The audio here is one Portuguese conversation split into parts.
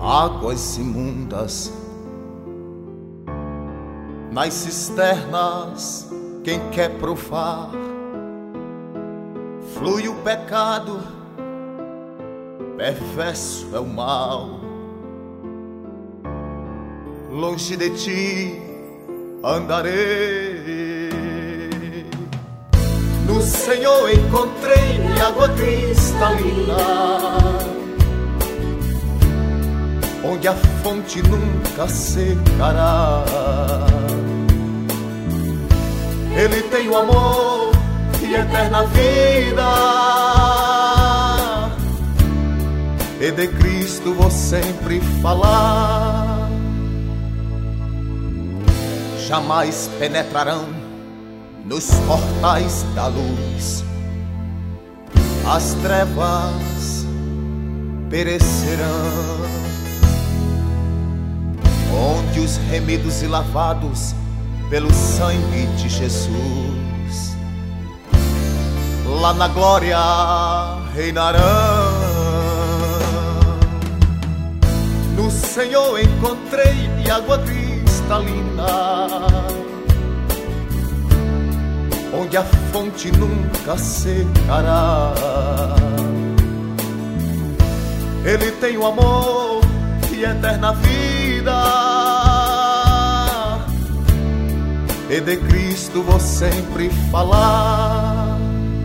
águas imundas. Nas cisternas, quem quer provar, flui o pecado, perverso é o mal. Longe de ti andarei, no Senhor encontrei água cristalina, onde a fonte nunca secará. Ele tem o amor e eterna vida, e de Cristo vou sempre falar. Jamais penetrarão nos portais da luz, as trevas perecerão, onde os remidos e lavados pelo sangue de Jesus, lá na glória reinarão. No Senhor encontrei água cristalina, onde a fonte nunca secará. Ele tem o amor e eterna vida, e de Cristo vou sempre falar.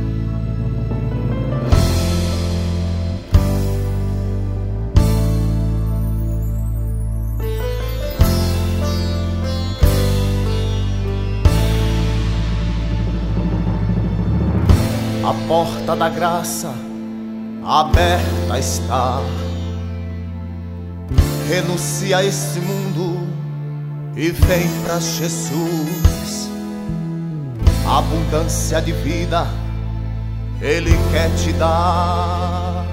A porta da graça aberta está. Renuncia a esse mundo e vem pra Jesus. Abundância de vida Ele quer te dar,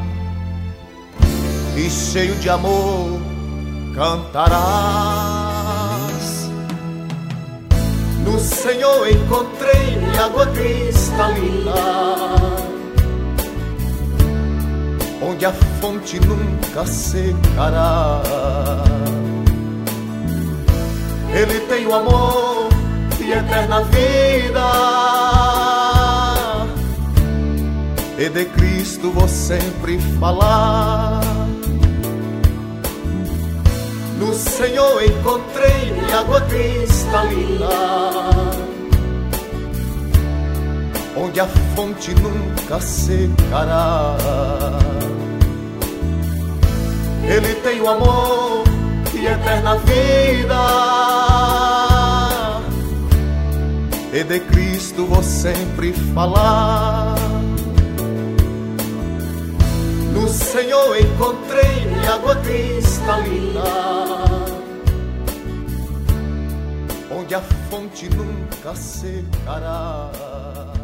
e cheio de amor cantarás. No Senhor encontrei água cristalina, onde a fonte nunca secará. Ele tem o amor e eterna vida, e de Cristo vou sempre falar. No Senhor encontrei água cristalina, onde a fonte nunca secará. Ele tem o amor e eterna vida, e de Cristo vou sempre falar. No Senhor encontrei água cristalina, onde a fonte nunca secará.